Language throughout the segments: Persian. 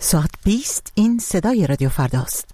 ساعت 20 این صدای رادیو فرداست.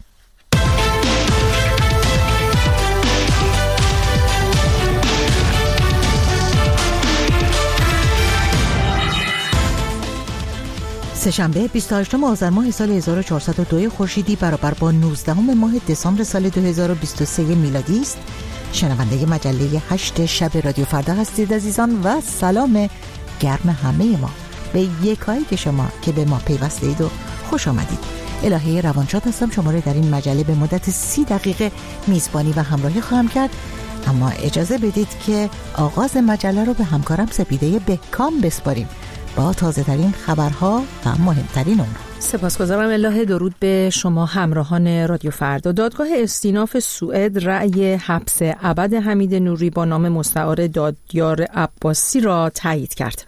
سه‌شنبه 28 آذر ماه سال 1402 خورشیدی برابر با 19 ماه دسامبر سال 2023 میلادی است. شنونده مجله 8 شب رادیو فردا هستید عزیزان و سلام گرم همه ما به یکایک شما که به ما پیوسته اید و خوش آمدید. الهه روانشاد هستم، شما را در این مجله به مدت 30 دقیقه میزبانی و همراهی خواهم کرد. اما اجازه بدید که آغاز مجله رو به همکارم سپیده بهکام بسپاریم با تازه ترین خبرها و مهمترین اونها. سپاسگزارم الهه. درود به شما همراهان رادیو فردا. دادگاه استیناف سوئد رأی حبس ابد حمید نوری با نام مستعار دادیار عباسی را تایید کرد.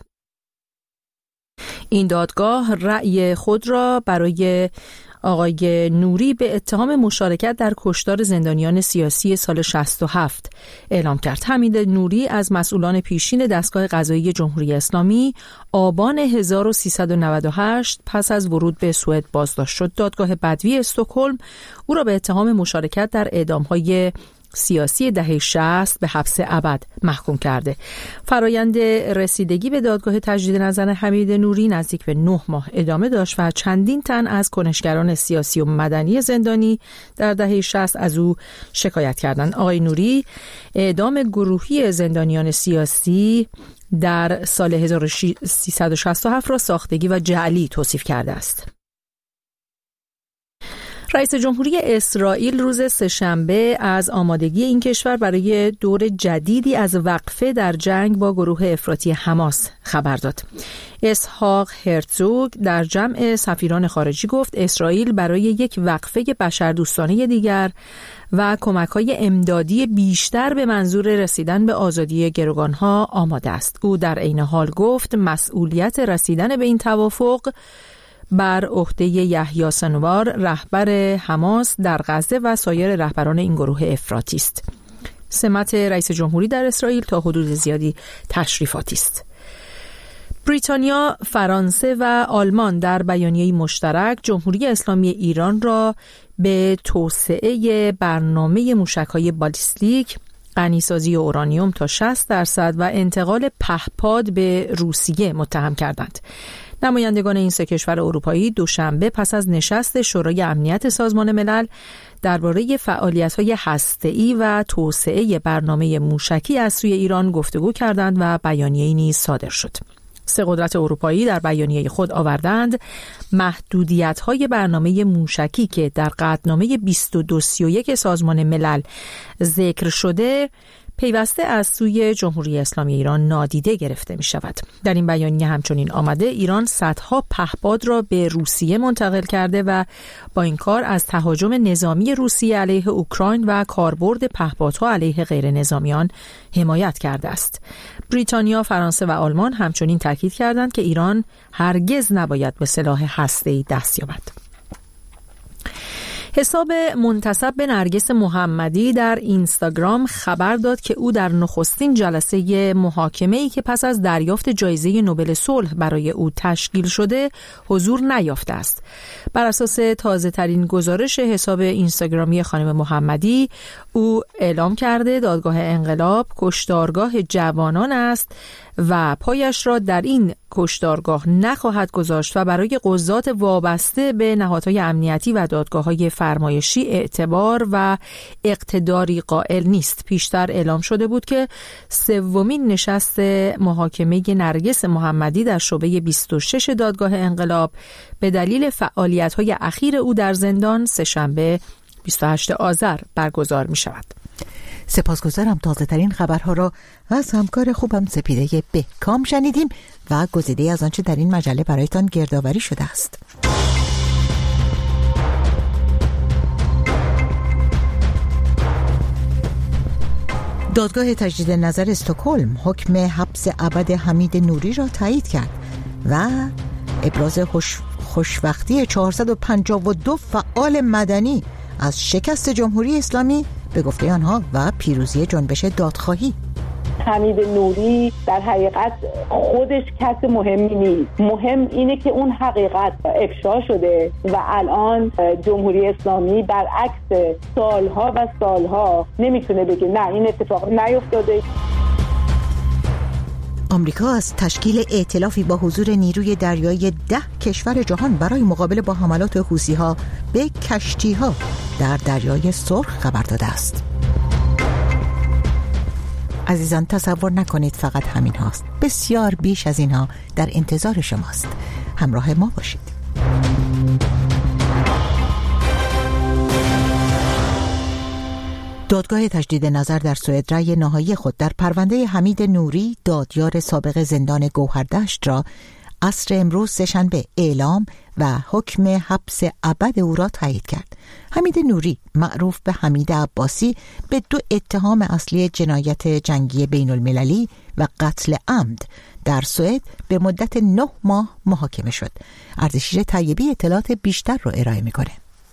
این دادگاه رأی خود را برای آقای نوری به اتهام مشارکت در کشتار زندانیان سیاسی سال 67 اعلام کرد. حمید نوری از مسئولان پیشین دستگاه قضایی جمهوری اسلامی آبان 1398 پس از ورود به سوئد بازداشت شد. دادگاه بدوی استکهلم او را به اتهام مشارکت در اعدام‌های سیاسی دهه 60 به حبس ابد محکوم کرده. فرایند رسیدگی به دادگاه تجدید نظر حمید نوری نزدیک به 9 ماه ادامه داشت و چندین تن از کنشگران سیاسی و مدنی زندانی در دهه 60 از او شکایت کردند. آقای نوری اعدام گروهی زندانیان سیاسی در سال 1367 را ساختگی و جعلی توصیف کرده است. رئیس جمهوری اسرائیل روز سه‌شنبه از آمادگی این کشور برای دور جدیدی از وقفه در جنگ با گروه افراطی حماس خبر داد. اسحاق هرزوگ در جمع سفیران خارجی گفت اسرائیل برای یک وقفه بشردوستانه دیگر و کمک‌های امدادی بیشتر به منظور رسیدن به آزادی گروگان‌ها آماده است. او در عین حال گفت مسئولیت رسیدن به این توافق بر عهده یحیی سنوار رهبر حماس در غزه و سایر رهبران این گروه افراطی است. سمت رئیس جمهوری در اسرائیل تا حدود زیادی تشریفاتی است. بریتانیا، فرانسه و آلمان در بیانیه‌ای مشترک جمهوری اسلامی ایران را به توسعه برنامه موشک‌های بالیستیک، غنیسازی اورانیوم تا 60% و انتقال پهپاد به روسیه متهم کردند. نمایندگان این سه کشور اروپایی دوشنبه پس از نشست شورای امنیت سازمان ملل درباره فعالیت‌های هسته‌ای و توسعه برنامه موشکی از سوی ایران گفتگو کردند و بیانیه‌ای نیز صادر شد. سه قدرت اروپایی در بیانیه خود آوردند محدودیت‌های برنامه موشکی که در قطعنامه 2231 سازمان ملل ذکر شده پیوسته از سوی جمهوری اسلامی ایران نادیده گرفته می شود. در این بیانیه همچنین آمده ایران صدها پهپاد را به روسیه منتقل کرده و با این کار از تهاجم نظامی روسیه علیه اوکراین و کاربرد پهپادها علیه غیر نظامیان حمایت کرده است. بریتانیا، فرانسه و آلمان همچنین تاکید کردند که ایران هرگز نباید به سلاح هسته‌ای دست یابد. حساب منتسب به نرگس محمدی در اینستاگرام خبر داد که او در نخستین جلسه محاکمه‌ای که پس از دریافت جایزه نوبل صلح برای او تشکیل شده حضور نیافته است. بر اساس تازه‌ترین گزارش حساب اینستاگرامی خانم محمدی، او اعلام کرده دادگاه انقلاب کشتارگاه جوانان است و پایش را در این کشتارگاه نخواهد گذاشت و برای قضات وابسته به نهادهای امنیتی و دادگاه‌های فرمایشی اعتبار و اقتداری قائل نیست. پیشتر اعلام شده بود که سومین نشست محاکمه نرگس محمدی در شعبه 26 دادگاه انقلاب به دلیل فعالیت‌های اخیر او در زندان سه‌شنبه 28 آذر برگزار می شود. سپاسگزارم. تازه ترین خبرها را از همکار خوبم سپیده بهکام شنیدیم و گزیده از آنچه در این مجله برایتان گردآوری شده است. دادگاه تجدید نظر استکهلم حکم حبس ابد حمید نوری را تایید کرد و ابراز خوشبختی 452 فعال مدنی از شکست جمهوری اسلامی به گفته آنها و پیروزی جنبش دادخواهی. حمید نوری در حقیقت خودش کس مهمی نیست. مهم اینه که اون حقیقت افشا شده و الان جمهوری اسلامی برعکس سالها و سالها نمیتونه بگه نه این اتفاق نیفتاده. آمریکا از تشکیل ائتلافی با حضور نیروی دریایی 10 کشور جهان برای مقابله با حملات حوثی‌ها به کشتی‌ها در دریای سرخ خبر داده است. عزیزان تصور نکنید فقط همین هاست. بسیار بیش از اینها در انتظار شماست. همراه ما باشید. دادگاه تجدید نظر در سوئد رأی نهایی خود در پرونده حمید نوری دادیار سابق زندان گوهردشت را عصر امروز سه‌شنبه اعلام و حکم حبس ابد او را تایید کرد. حمید نوری معروف به حمید عباسی به 2 اتهام اصلی جنایت جنگی بین المللی و قتل عمد در سوئد به مدت 9 ماه محاکمه شد. اردشیر طیبی اطلاعات بیشتر را ارائه می‌کنه.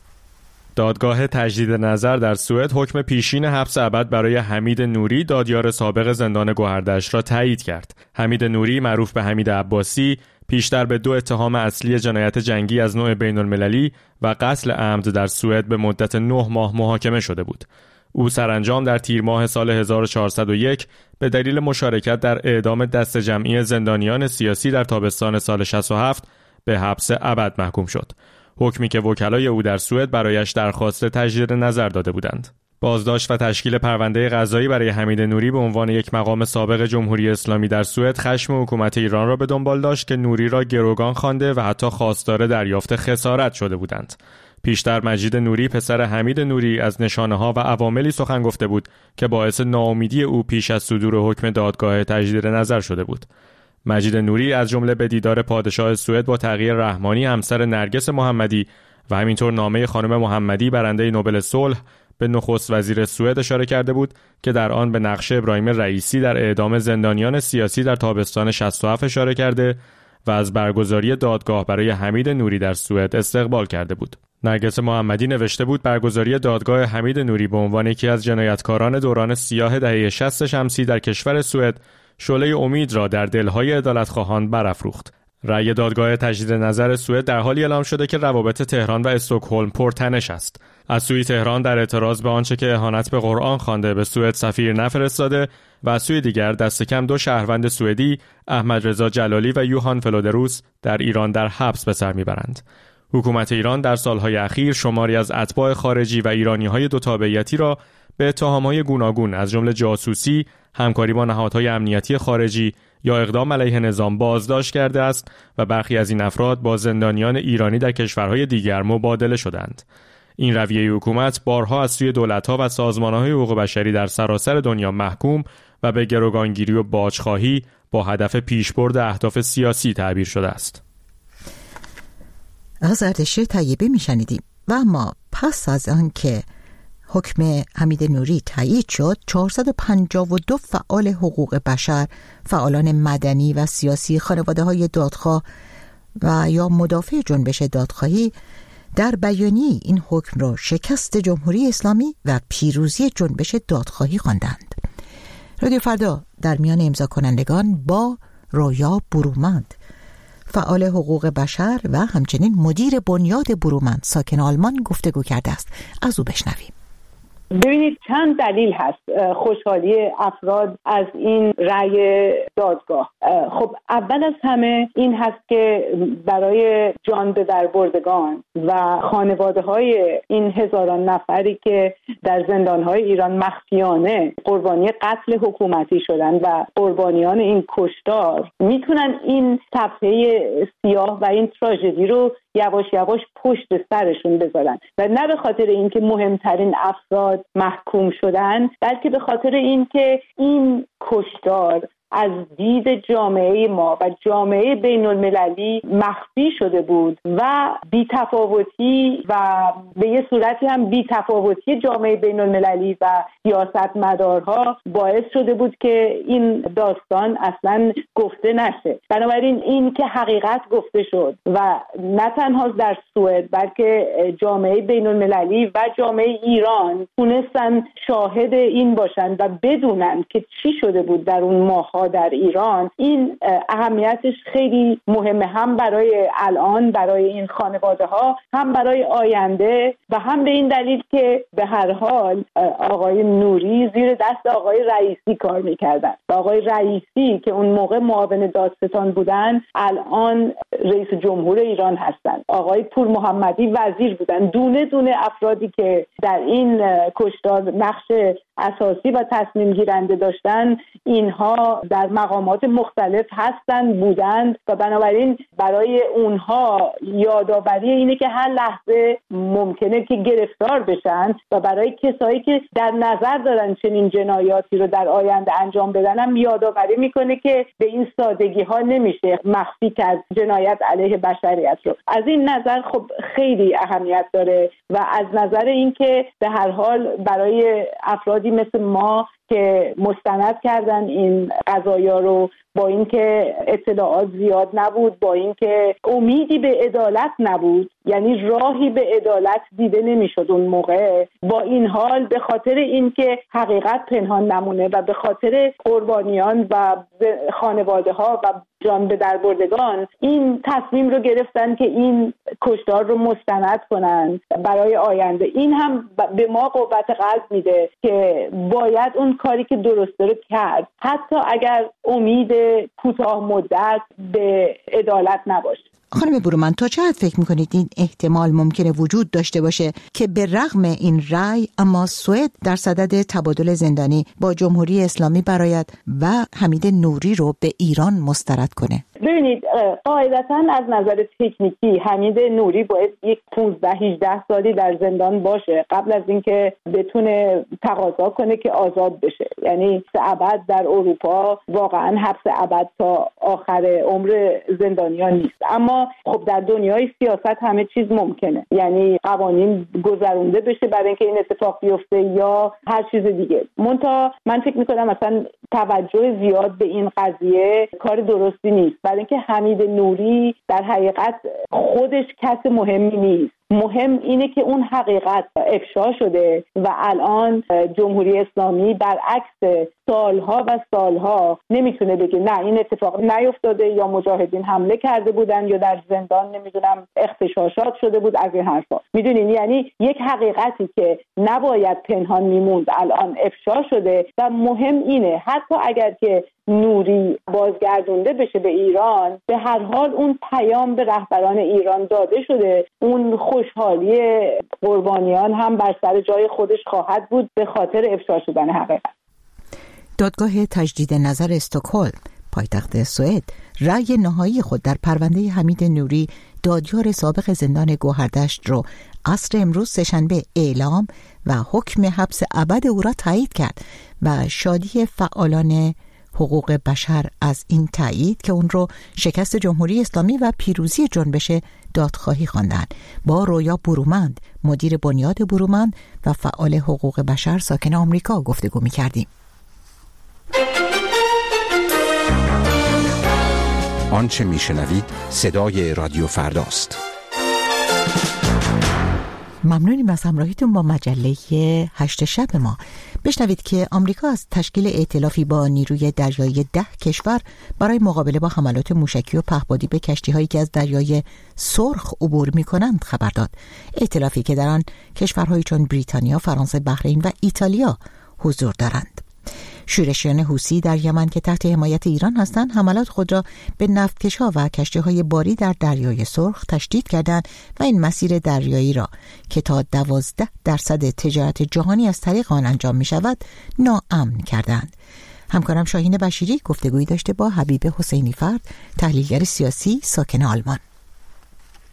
دادگاه تجدید نظر در سوئد حکم پیشین حبس ابد برای حمید نوری دادیار سابق زندان گوهردشت را تایید کرد. حمید نوری معروف به حمید عباسی پیشتر به 2 اتهام اصلی جنایت جنگی از نوع بین المللی و قتل عمد در سوئد به مدت 9 ماه محاکمه شده بود. او سرانجام در تیر ماه سال 1401 به دلیل مشارکت در اعدام دست جمعی زندانیان سیاسی در تابستان سال 67 به حبس ابد محکوم شد. حکمی که وکلای او در سوئد برایش درخواست تجدید نظر داده بودند. بازداشت و تشکیل پرونده قضایی برای حمید نوری به عنوان یک مقام سابق جمهوری اسلامی در سوئد خشم حکومت ایران را به دنبال داشت که نوری را گروگان خوانده و حتی خواستار دریافت خسارت شده بودند. پیشتر مجید نوری پسر حمید نوری از نشانه‌ها و عواملی سخن گفته بود که باعث ناامیدی او پیش از صدور حکم دادگاه تجدید نظر شده بود. مجید نوری از جمله به دیدار پادشاه سوئد با تغییر رحمانی همسر نرگس محمدی و همینطور نامه خانم محمدی برنده نوبل صلح به نخست وزیر سوئد اشاره کرده بود که در آن به نقش ابراهیم رئیسی در اعدام زندانیان سیاسی در تابستان 67 اشاره کرده و از برگزاری دادگاه برای حمید نوری در سوئد استقبال کرده بود. نرگس محمدی نوشته بود برگزاری دادگاه حمید نوری به عنوان یکی از جنایتکاران دوران سیاه دهه 60 شمسی در کشور سوئد شعله امید را در دلهای عدالتخواهان برافروخت. رأی دادگاه تجدید نظر سوئد در حالی اعلام شده که روابط تهران و استکهلم پرتنش است. از سوی تهران در اعتراض به آنچه که اهانت به قرآن خوانده به سوئد سفیر نفرستاده و از سوی دیگر دست کم 2 شهروند سوئدی احمد رضا جلالی و یوهان فلودروس در ایران در حبس به سر میبرند. حکومت ایران در سالهای اخیر شماری از اتباع خارجی و ایرانی‌های 2 تابعیتی را به اتهام‌های گوناگون از جمله جاسوسی، همکاری با نهادهای امنیتی خارجی یا اقدام علیه نظام بازداشت کرده است و برخی از این افراد با زندانیان ایرانی در کشورهای دیگر مبادله شدند. این رویه حکومت بارها از سوی دولت‌ها و سازمان‌های حقوق بشری در سراسر دنیا محکوم و به گروگانگیری و باجخواهی با هدف پیشبرد اهداف سیاسی تعبیر شده است. از اردشیر طیبی میشنیدیم. و اما پس از آن که حکم حمید نوری تایید شد، 452 فعال حقوق بشر، فعالان مدنی و سیاسی، خانواده‌های دادخواه و یا مدافع جنبش دادخواهی در بیانیه این حکم را شکست جمهوری اسلامی و پیروزی جنبش دادخواهی خواندند. رادیو فردا در میان امضا کنندگان با رویا برومند، فعال حقوق بشر و همچنین مدیر بنیاد برومند ساکن آلمان گفتگو کرده است. از او بشنویم. ببینید چند دلیل هست خوشحالی افراد از این رأی دادگاه. خب اول از همه این هست که برای جان به در بردگان و خانواده های این هزاران نفری که در زندانهای ایران مخفیانه قربانی قتل حکومتی شدن و قربانیان این کشتار میتونن این صفحه سیاه و این تراژدی رو یواش یواش پشت سرشون بذارن و نه به خاطر اینکه مهمترین افراد محکوم شدن، بلکه به خاطر اینکه این کشتار از دید جامعه ما و جامعه بین المللی مخفی شده بود و بی‌تفاوتی و به یه صورتی هم بی‌تفاوتی جامعه بین المللی و سیاستمدارها باعث شده بود که این داستان اصلا گفته نشه. بنابراین این که حقیقت گفته شد و نه تنها در سوئد بلکه جامعه بین المللی و جامعه ایران تونستن شاهد این باشن و بدونن که چی شده بود در اون ماه‌ها در ایران، این اهمیتش خیلی مهمه، هم برای الان برای این خانواده‌ها، هم برای آینده و هم به این دلیل که به هر حال آقای نوری زیر دست آقای رئیسی کار می‌کردن و آقای رئیسی که اون موقع معاون دادستان بودن الان رئیس جمهور ایران هستن، آقای پور محمدی وزیر بودن. دونه دونه افرادی که در این کشتار نقش اساسی و تصمیم گیرنده داشتن اینها در مقامات مختلف هستند بودند و بنابراین برای اونها یادآوری اینه که هر لحظه ممکنه که گرفتار بشن و برای کسایی که در نظر دارن چنین جنایاتی رو در آینده انجام بدن هم یادآوری میکنه که به این سادگی ها نمیشه مخفی کرد جنایت علیه بشریت رو. از این نظر خب خیلی اهمیت داره و از نظر اینکه به هر حال برای افرادی مثل ما که مستند کردن این قضایا رو، با اینکه اطلاعات زیاد نبود، با اینکه امیدی به عدالت نبود، یعنی راهی به عدالت دیده نمیشد اون موقع، با این حال به خاطر اینکه حقیقت پنهان نمونه و به خاطر قربانیان و خانواده ها و جان به در بردگان این تصمیم رو گرفتن که این کشتار رو مستند کنن برای آینده. این هم به ما قوت قلب میده که باید اون کاری که درسته رو کرد، حتی اگر امید کوتاه مدت به عدالت نباشه. خانم برومند، تا چه حد فکر میکنید این احتمال ممکنه وجود داشته باشه که به رغم این رأی اما سوئد در صدد تبادل زندانی با جمهوری اسلامی برآید و حمید نوری رو به ایران مسترد کنه؟ ببینید، قاعدتاً از نظر تکنیکی حمید نوری باید یک 15-18 سالی در زندان باشه قبل از اینکه بتونه تقاضا کنه که آزاد بشه. یعنی ابد در اروپا واقعاً حبس ابد تا آخر عمر زندانیان نیست، اما خب در دنیای سیاست همه چیز ممکنه، یعنی قوانین گذرونده بشه برای اینکه این اتفاق بیفته یا هر چیز دیگه. منتها من فکر می‌کنم مثلا توجه زیاد به این قضیه کار درستی نیست، برای اینکه حمید نوری در حقیقت خودش کس مهمی نیست. مهم اینه که اون حقیقت افشا شده و الان جمهوری اسلامی برعکس سالها و سالها نمیتونه بگه نه این اتفاق نیفتاده یا مجاهدین حمله کرده بودن یا در زندان نمیدونم اغتشاشات شده بود از این حرفا. میدونین، یعنی یک حقیقتی که نباید پنهان میموند الان افشا شده و مهم اینه حتی اگر که نوری بازگردونده بشه به ایران، به هر حال اون پیام به رهبران ایران داده شده، اون خوشحالی قربانیان هم بر سر جای خودش خواهد بود به خاطر افشا شدن حقیقت. دادگاه تجدید نظر استکهلم پایتخت سوئد رأی نهایی خود در پرونده حمید نوری دادیار سابق زندان گوهردشت رو عصر امروز سه‌شنبه اعلام و حکم حبس ابد او را تایید کرد و شادی فعالان حقوق بشر از این تایید که اون رو شکست جمهوری اسلامی و پیروزی جنبش دادخواهی خواندند. با رویا برومند، مدیر بنیاد برومند و فعال حقوق بشر ساکن آمریکا گفتگو می‌کردیم. آنچه میشنوید صدای رادیو فرداست. ممنونیم از همراهیتون با مجله 8 شب ما. بشنوید که آمریکا از تشکیل ائتلافی با نیروی دریایی 10 کشور برای مقابله با حملات موشکی و پهپادی به کشتی‌هایی که از دریای سرخ عبور می‌کنند خبر داد. ائتلافی که در آن کشورهایی چون بریتانیا، فرانسه، بحرین و ایتالیا حضور دارند. شورشیان حوثی در یمن که تحت حمایت ایران هستند حملات خود را به نفتکش‌ها و کشتی‌های باری در دریای سرخ تشدید کردند و این مسیر دریایی را که تا 12% تجارت جهانی از طریق آن انجام می‌شود ناامن کردند. همکارم شاهین بشیری گفتگویی داشته با حبیب حسینی فرد، تحلیلگر سیاسی ساکن آلمان.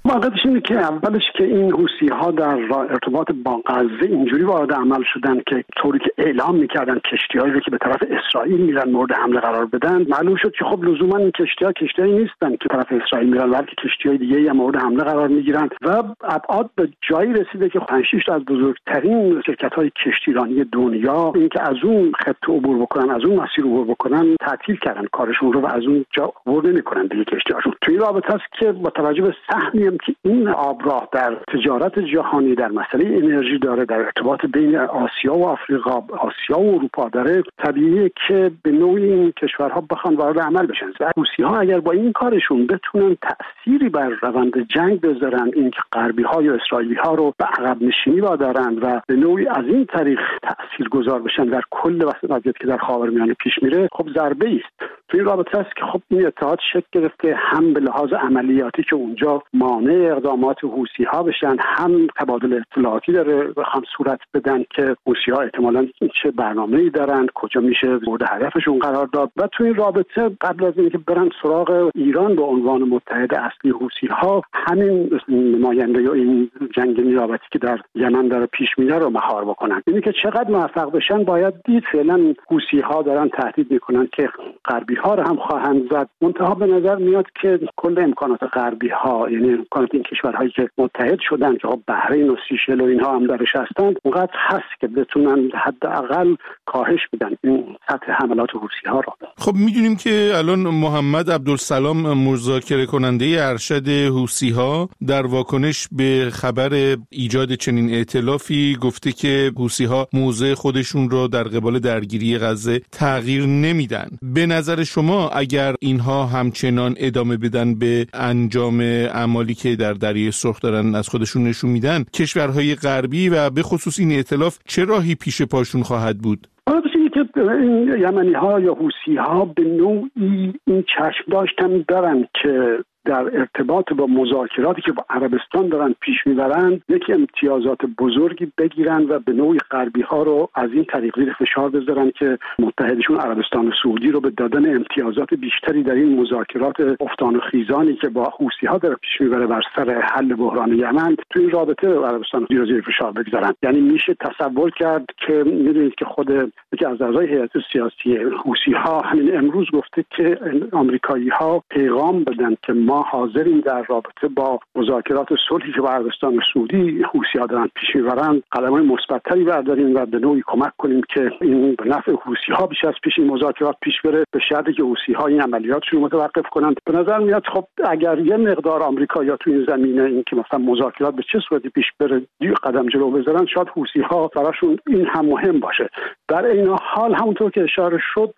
واقعیتش اینه که اولش که این حوثی‌ها در ارتباط با غزه اینجوری وارد عمل شدن که طوری که اعلام می‌کردن کشتی‌هایی رو که به طرف اسرائیل میرن مورد حمله قرار بدن، معلوم شد که خب لزوما این کشتی‌هایی نیستن که طرف اسرائیل میرن، بلکه کشتی‌های دیگه‌ای هم مورد حمله قرار می‌گیرن و ابعاد به جایی رسیده که 5-6 تا از بزرگترین شرکت‌های کشتیرانی دنیا اینکه از اون خط عبور بکنن، از اون مسیر عبور بکنن، تعطیل کردن کارشون رو و از اون جا عبور نمی‌کنن دیگه کشتی‌هاشون. توی رابطه است که با توجه به سهمی که این آبراه در تجارت جهانی، در مسئله انرژی داره، در ارتباط بین آسیا و آفریقا، آسیا و اروپا داره، طبیعیه که به نوعی این کشورها بخوان وارد عمل بشن. روسی‌ها اگر با این کارشون بتونن تأثیری بر روند جنگ بذارن، اینکه غربی‌ها یا اسرائیلی‌ها رو به عقب نشینی وادارن و به نوعی از این طریق تاثیرگذار بشن در کل وضعیتی که در خاورمیانه پیش میره، خب ضربه است. تو این رابطه است که خب این اتحاد شکل گرفته، هم به لحاظ عملیاتی که اونجا مانع اقدامات حوثی‌ها بشن، هم تبادل اطلاعاتی داره بخوام صورت بدن که حوثی‌ها احتمالاً چه برنامه‌ای دارن، کجا میشه مورد هدفشون قرار داد. و تو این رابطه قبل از اینکه برن سراغ ایران به عنوان متحد اصلی حوثی‌ها، همین نماینده یا این جنگ نیابتی که در یمن داره پیش میره رو مهار بکنن. یعنی که چقدر موفق بشن باید دید. فعلا حوثی‌ها دارن تهدید میکنن که غربی‌ها رو هم خواهند زد. منتها به نظر میاد که کل امکانات غربی‌ها، یعنی امکانات این کشورهایی که متحد شدن که بحرین و سیشل و اینها هم درش هستن، اونقدر هست که بتونن حداقل کاهش بدن این سطح حملات حوثی‌ها رو. خب میدونیم که الان محمد عبدالسلام، مذاکره کننده ارشد حوثی‌ها، در واکنش به خبر ایجاد چنین ائتلافی گفته که حوثی‌ها موضع خودشون رو در قبال درگیری غزه تغییر نمیدن. به نظر شما اگر اینها همچنان ادامه بدن به انجام اعمالی که در دریای سرخ دارن از خودشون نشون میدن، کشورهای غربی و به خصوص این ائتلاف چه راهی پیش پاشون خواهد بود؟ که این یمنی‌ها یا حوثی‌ها به نوعی این چشم داشتن دارن که در ارتباط با مذاکراتی که با عربستان دارن پیش میبرن یک امتیازات بزرگی بگیرن و به نوعی غربی‌ها رو از این طریق زیر فشار بذارن که متحدشون عربستان سعودی رو به دادن امتیازات بیشتری در این مذاکرات افتان و خیزانی که با حوثی‌ها داره پیش میبره بر سر حل بحران یمن، تو این رابطه عربستان سعودی رو زیر فشار بگذارن. یعنی میشه تصور کرد که میدونید که خود یکی از اعضای هیئت سیاسی حوثی‌ها همین امروز گفته که آمریکایی‌ها پیغام بدن که ما حاضریم در رابطه با مذاکرات صلحی که با عربستان سعودی حوثی‌ها دارن پیش میبرن قدم‌های مثبت‌تری برداریم و به نوعی کمک کنیم که این به نفع حوثی‌ها بیش از پیش این مذاکرات پیش بره، به شرطی که حوثی‌ها این عملیاتشون متوقف کنند. به نظر میاد خب اگر یه مقدار آمریکایی‌ها تو این زمینه این که مثلا مذاکرات به چه صورتی پیش بره یه قدم جلو بذارن، شاید حوثی‌ها براشون این هم مهم باشه. در این حال همونطور که اشاره شد،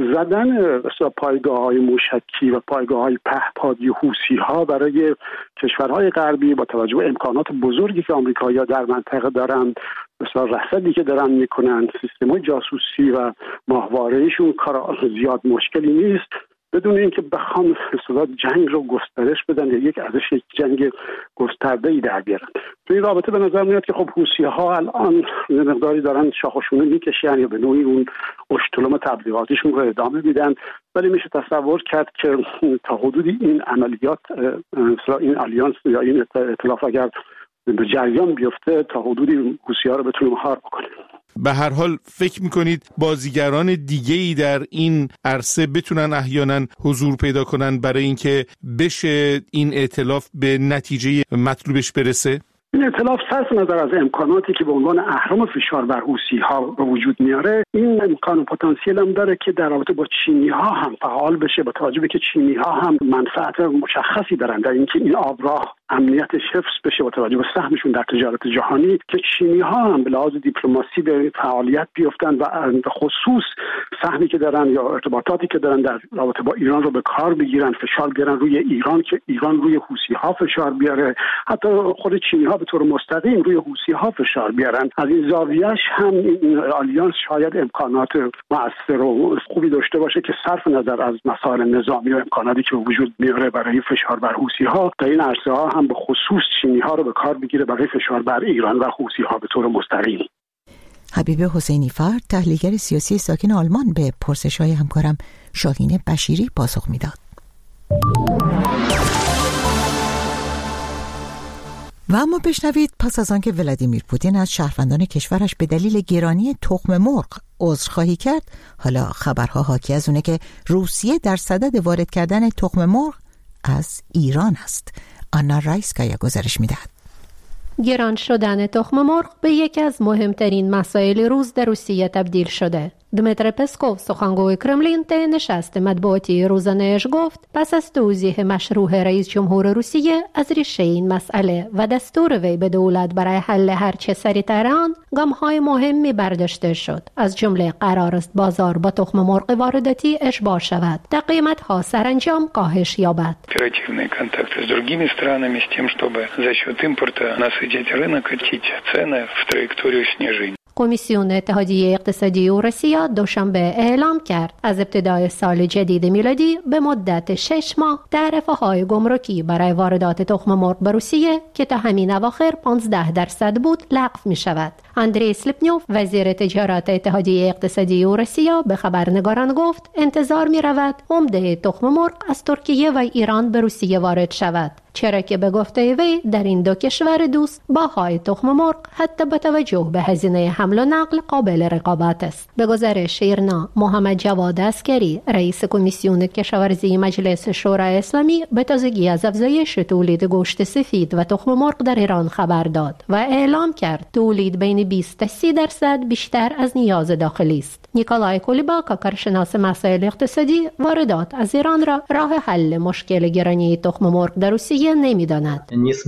زدن پایگاه‌های موشکی و پایگاه‌های پهپادی حوثی‌ها برای کشورهای غربی با توجه به امکانات بزرگی که آمریکایی‌ها در منطقه دارند، مثلا رصدی که دارن میکنن، سیستم‌های جاسوسی و ماهواره‌ایشون کار زیاد مشکلی نیست، بدون اینکه بخوام اصطلاح جنگ رو گسترش بدن یا یک جنگ گسترده‌ای در بیارن. تو این رابطه به نظر میاد که خب حوثی‌ها الان مقداری دارن شاخشونه میکشن یا به نوعی اون اشتلم تبلیغاتیشون رو ادامه میدن، ولی میشه تصور کرد که تا حدودی این عملیات مثلا این آلیانس یا این ائتلاف اگر به جریان بیفته تا حدودی حوثی‌ها رو بتونه مهار بکنه. به هر حال فکر میکنید بازیگران دیگه‌ای در این عرصه بتونن احیانا حضور پیدا کنن برای اینکه بشه این ائتلاف به نتیجه مطلوبش برسه؟ این ائتلاف صرف نظر از امکاناتی که به عنوان اهرم فشار بر حوثی‌ها به وجود میاره، این امکان و پتانسیل هم داره که در رابطه با چینی‌ها هم فعال بشه، با توجه به که چینی‌ها هم منفعت مشخصی دارن در اینکه این آبراه امنیتش حفظ بشه با توجه به سهمشون در تجارت جهانی، که چینی‌ها هم به لحاظ دیپلماسی به فعالیت بیفتن و به خصوص سهمی که دارن یا ارتباطاتی که دارن در رابطه با ایران رو به کار بگیرن، فشار بیارن روی ایران که ایران روی حوثی‌ها فشار بیاره، حتی خود چینی‌ها به طور مستقیم روی حوثی‌ها فشار بیارن. از این زاویه‌اش هم این آلیانس شاید امکانات مؤثر و خوبی داشته باشه که صرف نظر از مسائل نظامی و امکاناتی که وجود میاره برای فشار بر حوثی‌ها در این عرصه‌ها هم به خصوص چینی‌ها رو به کار بگیره برای فشار بر ایران و حوثی‌ها به طور مستقیم. حبیب حسینی فرد، تحلیلگر سیاسی ساکن آلمان، به پرسش‌های همکارم شاهین بشیری پاسخ میداد. و اما بشنوید پس از آنکه ولادیمیر پوتین از شهروندان کشورش به دلیل گرانی تخم مرغ عذرخواهی کرد، حالا خبرها حاکی از اونه که روسیه در صدد وارد کردن تخم مرغ از ایران است. آنا رایسکایا گزارش میدهد. گران شدن تخم مرغ به یکی از مهمترین مسائل روز در روسیه تبدیل شده. دمیتر پسکوف سخنگوی کرملین طی نشست مطبوعاتی روزانه‌اش گفت پس از توضیح مشروع رئیس جمهور روسیه از ریشه این مسئله و دستور وی به دولت برای حل هر چه سریعتر آن، گام‌های مهمی برداشته شد. از جمله قرار است بازار با تخم مرغ وارداتی اشباع شود تا قیمت‌ها سرانجام کاهش یابد. Оперативные контакты с другими странами с тем, чтобы за счет импорта насытить рынок и цены в траекторию снижения. کمیسیون اتحادیه اقتصادی اوراسیا دوشنبه اعلام کرد از ابتدای سال جدید میلادی به مدت 6 ماه تعرفه‌های گمرکی برای واردات تخم مرغ به روسیه که تا همین اواخر 15% بود لغو می شود. اندری سلیپنیوف وزیر تجارت اتحادیه اقتصادی اوراسیا به خبرنگاران گفت انتظار می رود عمده تخم مرغ از ترکیه و ایران به روسیه وارد شود، چرا که به گفته وی در این دو کشور دوست باهای تخم مرغ حتی با توجه به هزینه حمل و نقل قابل رقابت است. به گزارش ایرنا، محمد جواد عسکری رئیس کمیسیون کشاورزی مجلس شورای اسلامی به تازگی از افزایش تولید گوشت سفید و تخم مرغ در ایران خبر داد و اعلام کرد تولید بین 20 تا 30% بیشتر از نیاز داخلی است. نیکولای کولیبا کارشناس مسائل اقتصادی واردات از ایران را راه حل مشکل گرانی تخم مرغ در روسیه نمی‌داند.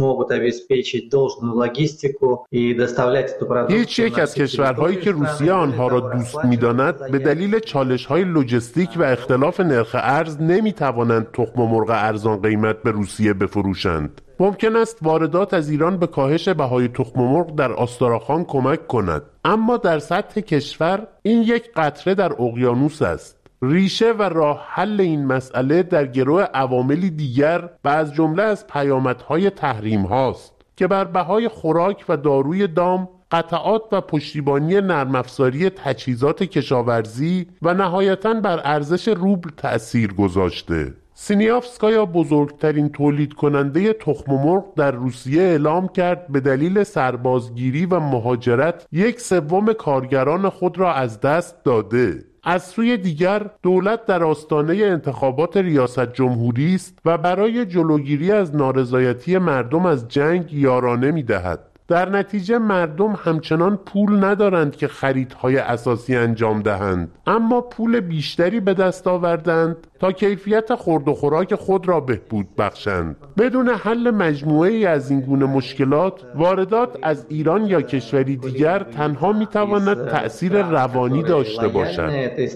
هیچ یک از کشورهایی که روسیه آنها را دوست می‌داند به دلیل چالش‌های لوجستیک و اختلاف نرخ ارز نمی‌توانند تخم مرغ ارزان قیمت به روسیه بفروشند. ممکن است واردات از ایران به کاهش بهای تخم مرغ در آستاراخان کمک کند، اما در سطح کشور این یک قطره در اقیانوس است. ریشه و راه حل این مسئله در گروه عواملی دیگر و از جمله از پیامدهای تحریم هاست که بر بهای خوراک و داروی دام، قطعات و پشتیبانی نرم افزاری تجهیزات کشاورزی و نهایتاً بر ارزش روبل تأثیر گذاشته. سینیافسکایا بزرگترین تولید کننده تخم مرغ در روسیه اعلام کرد به دلیل سربازگیری و مهاجرت 1/3 کارگران خود را از دست داده. از سوی دیگر دولت در آستانه انتخابات ریاست جمهوری است و برای جلوگیری از نارضایتی مردم از جنگ یارانه می‌دهد. در نتیجه مردم همچنان پول ندارند که خریدهای اساسی انجام دهند، اما پول بیشتری به دست آوردند تا کیفیت خورد و خوراک خود را بهبود بخشند. بدون حل مجموعه‌ای از این گونه مشکلات، واردات از ایران یا کشوری دیگر تنها می‌تواند تأثیر روانی داشته باشد.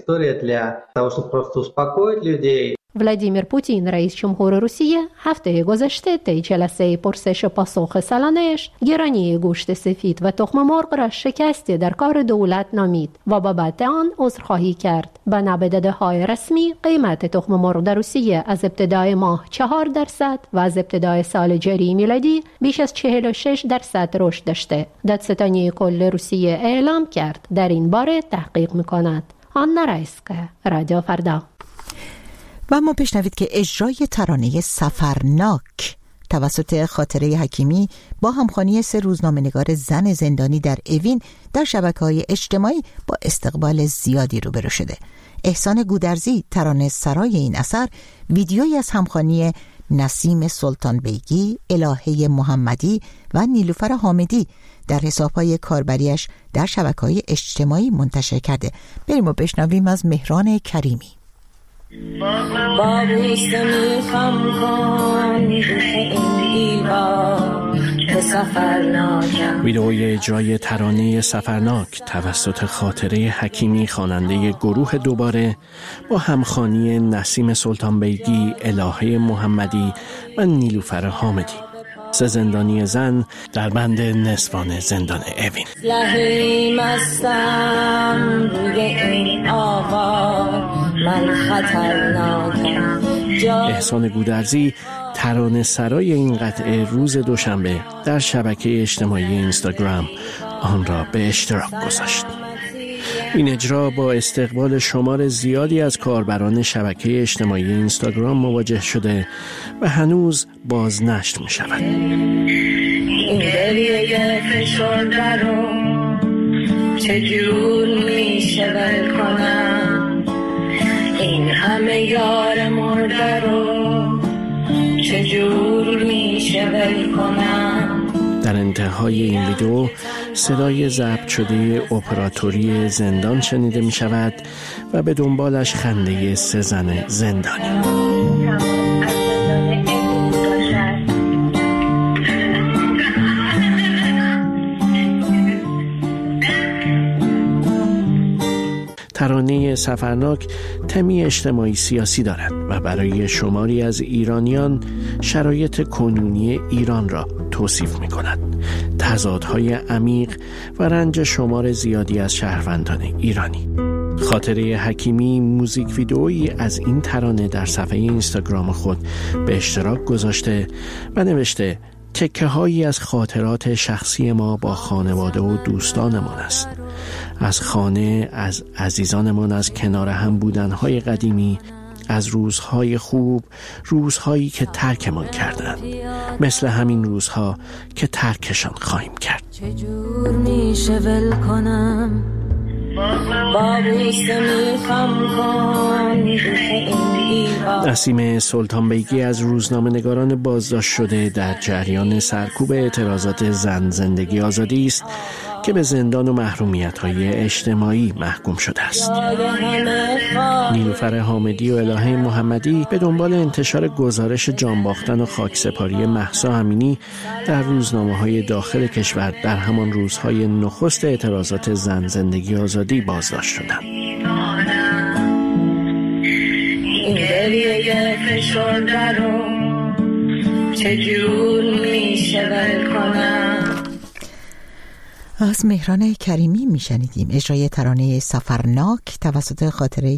ولادیمیر پوتین رئیس جمهور روسیه هفته گذشته طی جلسه پرسش و پاسخ سالانه‌اش گرانی گوشت سفید و تخم مرغ را شکستی در کار دولت نامید و بابت آن عذرخواهی کرد. بنا به داده‌های رسمی قیمت تخم مرغ در روسیه از ابتدای ماه 4% و از ابتدای سال جاری میلادی بیش از 46% رشد داشته. دادستانی کل روسیه اعلام کرد در این باره تحقیق می‌کند. آنا رایسکا، رادیو فردا. و اما بشنوید که اجرای ترانه سفرناک توسط خاطره حکیمی با همخوانی 3 روزنامه‌نگار زن زندانی در اوین در شبکه‌های اجتماعی با استقبال زیادی روبرو شده. احسان گودرزی ترانه سرای این اثر ویدیویی از همخوانی نسیم سلطان بیگی، الهه محمدی و نیلوفر حامدی در حساب‌های کاربریش در شبکه‌های اجتماعی منتشر کرده. بریم و بشنویم از مهران کریمی. ویدئوی اجرای ترانه سفرناک توسط خاطره حکیمی خواننده گروه دوباره با همخوانی نسیم سلطان بیگی، الهه محمدی و نیلوفر حامدی. 3 زندانی زن در بند نسوان زندان اوین. لحیم استم روی این آقا من خطرناکم. احسان گودرزی ترانه سرای این قطعه روز دوشنبه در شبکه اجتماعی اینستاگرام آن را به اشتراک گذاشت. این اجرا با استقبال شمار زیادی از کاربران شبکه اجتماعی اینستاگرام مواجه شده و هنوز بازنشر می شود. فشرده رو چجور میشه ول کنم، این همه یار مرده رو چجور میشه ول کنم. در انتهای این ویدیو صدای ضبط شده اپراتوری زندان شنیده می شود و به دنبالش خنده 3 زن زندانی. ترانه سفرناک تمی اجتماعی سیاسی دارد و برای شماری از ایرانیان شرایط کنونی ایران را توصیف می کند. تضادهای عمیق و رنج شمار زیادی از شهروندان ایرانی. خاطره حکیمی موزیک ویدئویی از این ترانه در صفحه اینستاگرام خود به اشتراک گذاشته و نوشته تکه هایی از خاطرات شخصی ما با خانواده و دوستانمان است. از خانه، از عزیزانمان، از کنار هم بودنهای قدیمی، از روزهای خوب، روزهایی که ترکمان کردند، مثل همین روزها که ترکشان خواهیم کرد. چجور میشه ول کنم بابوسه میخوام کن. نسیم سلطان بیگی از روزنامه نگاران بازداشت شده در جریان سرکوب اعتراضات زن زندگی آزادی است که به زندان و محرومیت‌های اجتماعی محکوم شده است. نیلوفر حامدی و الهه محمدی به دنبال انتشار گزارش جانباختن و خاکسپاری مهسا امینی در روزنامه‌های داخل کشور در همان روزهای نخست اعتراضات زن زندگی آزادی بازداشت شدند. این دلیه فشرده رو چجور میشه ول کنم. از مهران کریمی میشنیدیم اجرای ترانه سفرناک توسط خاطره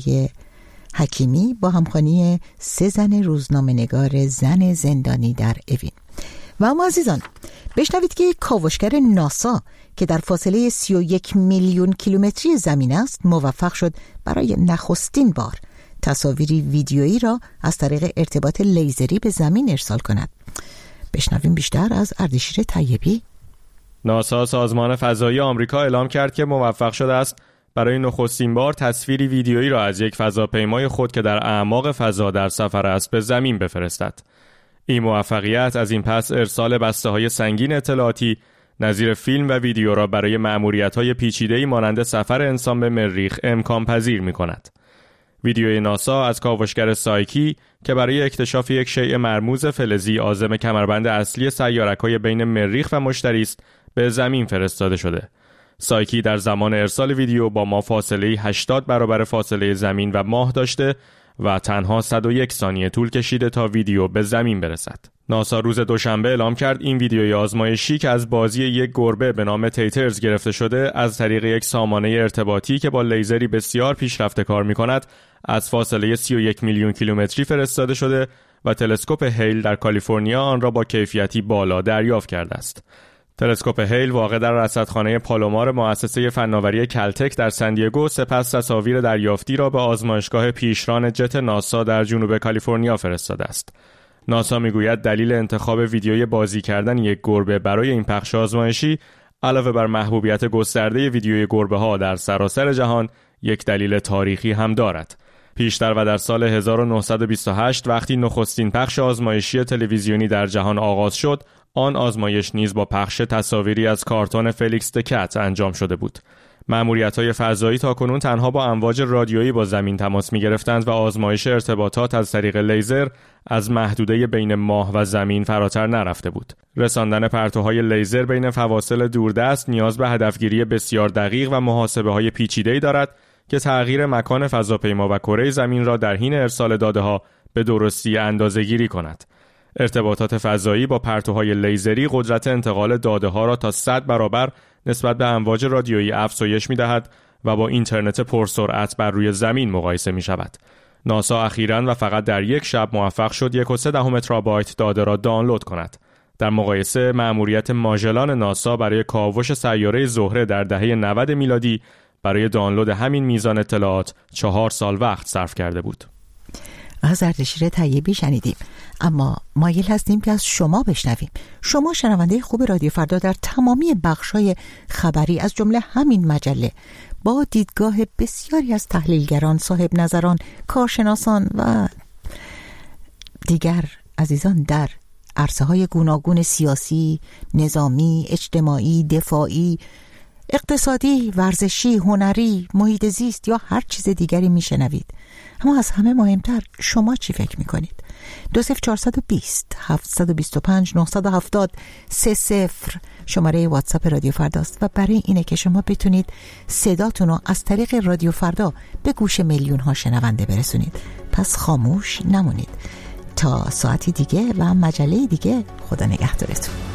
حکیمی با همخوانی 3 زن روزنامه‌نگار زن زندانی در اوین. و اما عزیزان بشنوید که کاوشگر ناسا که در فاصله 31 میلیون کیلومتری زمین است موفق شد برای نخستین بار تصاویری ویدیویی را از طریق ارتباط لیزری به زمین ارسال کند. بشنویم بیشتر از اردشیر طیبی. ناسا سازمان فضایی آمریکا اعلام کرد که موفق شده است برای نخستین بار تصویری ویدیویی را از یک فضاپیمای خود که در اعماق فضا در سفر است به زمین بفرستد. این موفقیت از این پس ارسال بسته‌های سنگین اطلاعاتی نظیر فیلم و ویدیو را برای مأموریت‌های پیچیده‌ای مانند سفر انسان به مریخ امکان پذیر می‌کند. ویدیوی ناسا از کاوشگر سایکی که برای اکتشاف یک شیء مرموز فلزی عازم کمربند اصلی سیارک‌های بین مریخ و مشتری است به زمین فرستاده شده. سایکی در زمان ارسال ویدیو با ما فاصله 80 برابر فاصله زمین و ماه داشته و تنها 101 ثانیه طول کشیده تا ویدیو به زمین برسد. ناسا روز دوشنبه اعلام کرد این ویدیوی آزمایشی که از بازی یک گربه به نام تیترز گرفته شده از طریق یک سامانه ارتباطی که با لیزری بسیار پیشرفته کار می‌کند از فاصله 31 میلیون کیلومتری فرستاده شده و تلسکوپ هیل در کالیفرنیا آن را با کیفیتی بالا دریافت کرده است. تلسکوپ هیل واقع در رصدخانه پالومار مؤسسه فناوری کلتک در سندیگو سپس تصاویر دریافتی را به آزمایشگاه پیشران جت ناسا در جنوب کالیفرنیا فرستاده است. ناسا میگوید دلیل انتخاب ویدیوی بازی کردن یک گربه برای این پخش آزمایشی علاوه بر محبوبیت گسترده ویدیوی گربه‌ها در سراسر جهان یک دلیل تاریخی هم دارد. پیشتر و در سال 1928 وقتی نخستین پخش آزمایشی تلویزیونی در جهان آغاز شد، آن آزمایش نیز با پخش تصاویری از کارتون فلیکس دکت انجام شده بود. مأموریت‌های فضایی تاکنون تنها با امواج رادیویی با زمین تماس می‌گرفتند و آزمایش ارتباطات از طریق لیزر از محدوده بین ماه و زمین فراتر نرفته بود. رساندن پرتوهای لیزر بین فواصل دوردست نیاز به هدفگیری بسیار دقیق و محاسبه‌های پیچیده‌ای دارد که تغییر مکان فضاپیما و کره زمین را در حین ارسال داده‌ها به درستی اندازه‌گیری کند. ارتباطات فضایی با پرتوهای لیزری قدرت انتقال داده‌ها را تا 100 برابر نسبت به امواج رادیویی افزایش می‌دهد و با اینترنت پرسرعت بر روی زمین مقایسه می‌شود. ناسا اخیراً و فقط در یک شب موفق شد 1.3 ترابایت داده را دانلود کند. در مقایسه مأموریت ماژلان ناسا برای کاوش سیاره زهره در دهه 90 میلادی برای دانلود همین میزان اطلاعات 4 سال وقت صرف کرده بود. و زردشیر طیبی شنیدیم. اما مایل هستیم که از شما بشنویم. شما شنونده خوب رادیو فردا در تمامی بخش‌های خبری از جمله همین مجله با دیدگاه بسیاری از تحلیلگران، صاحب نظران، کارشناسان و دیگر عزیزان در عرصه‌های گوناگون سیاسی، نظامی، اجتماعی، دفاعی، اقتصادی، ورزشی، هنری، محیط زیست یا هر چیز دیگری میشنوید. اما از همه مهمتر شما چی فکر میکنید؟ 20420 725 970 30 شماره واتساپ رادیو فرداست و برای اینه که شما بتونید صداتون رو از طریق رادیو فردا به گوش میلیون ها شنونده برسونید. پس خاموش نمونید. تا ساعتی دیگه و مجله دیگه، خدا نگهدارتون.